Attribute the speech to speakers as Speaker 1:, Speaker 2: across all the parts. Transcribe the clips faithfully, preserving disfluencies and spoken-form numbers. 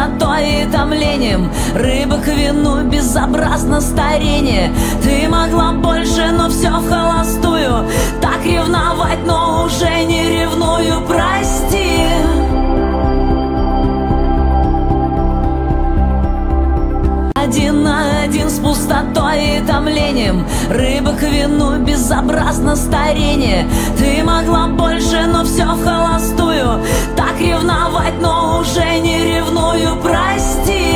Speaker 1: пустотой и томлением, рыба к вину, безобразно старение. Ты могла больше, но все вхолостую. Так ревновать, но уже не ревную, прости. Один на один с пустотой и томлением, рыба к вину, безобразно старение. Ты могла больше, но все вхолостую. Так ревновать, но уже не ревную, прости.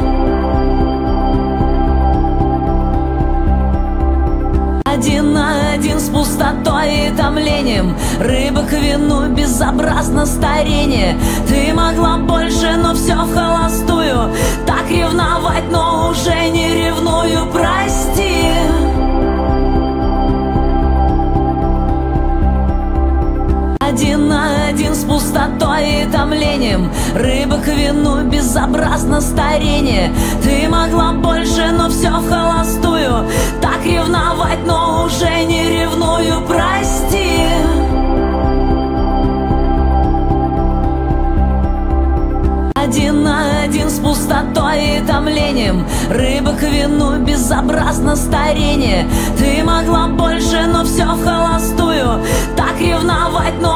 Speaker 1: Один на один с пустотой и томлением, рыба к вину, безобразно старение. Ты могла больше, но все вхолостую. Так ревновать, но уже не ревную, прости. Один на один с пустотой и томлением, рыба к вину, безобразно старение. Ты могла больше, но все вхолостую. Так ревновать, но уже не ревную, прости. Один на один с пустотой и томлением, рыба к вину, безобразно старение. Ты могла больше, но все вхолостую. Так ревновать, но